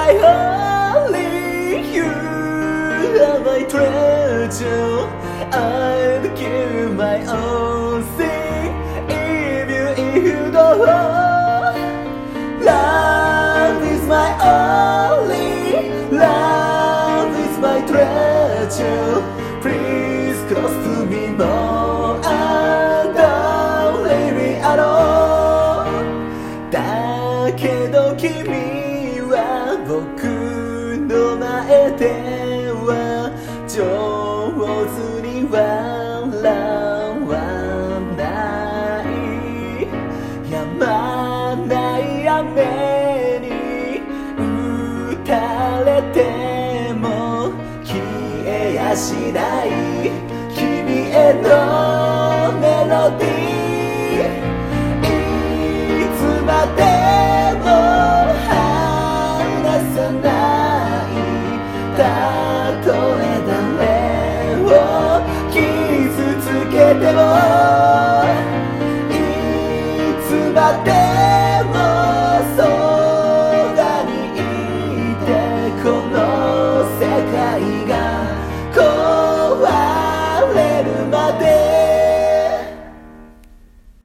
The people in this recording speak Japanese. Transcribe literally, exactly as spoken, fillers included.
my only, you are my treasure. I'll give my own thing if you, if you don't know. Love is my only, love is my treasure. Please close to me more and don't leave me alone. だけど君は僕の前では上手に笑わない止まない雨に打たれても消えやしない君へのメロディーいつまでも離さない